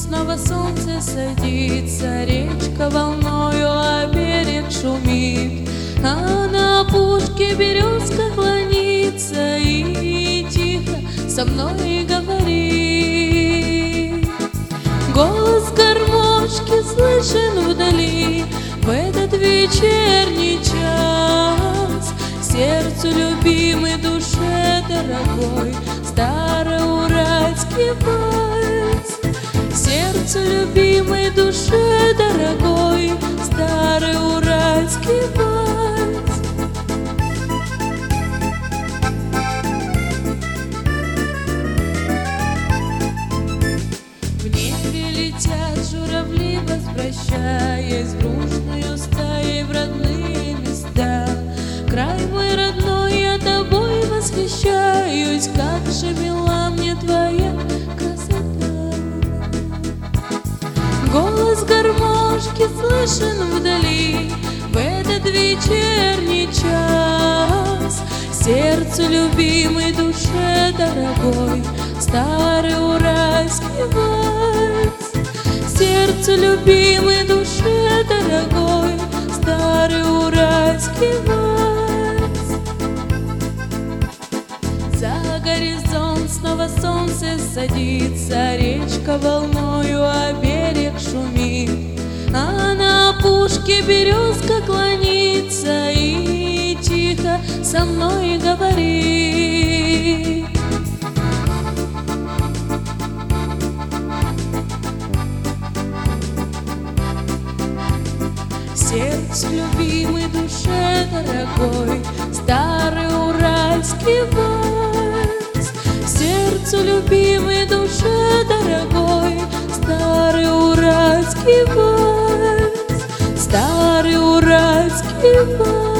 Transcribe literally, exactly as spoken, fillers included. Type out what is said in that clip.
снова солнце садится, речка волною о берег шумит, а на опушке березка клонится и тихо со мной говорит. Голос гармошки слышен вдали в этот вечерний час. Сердцу любимой, душе дорогой староуральский вальс. Сердцу любимой, душе дорогой староуральский вальс. В небе летят журавли, возвращаясь дружною стаей в родные места. Край мой родной, я тобой восхищаюсь, как же мила мне твоя красота. Голос гармошки слышен вдали в этот вечерний час. Сердцу любимой, душе дорогой старый уральский вальс. Сердцу любимой, душе дорогой старый уральский вальс. За горизонт снова солнце садится, речка волною о берег шумит, а на опушке березка клонится и тихо со мной говорит. Сердцу любимой, душе дорогой старый уральский вальс. Сердцу любимой, душе дорогой старый уральский вальс. Старый уральский вальс.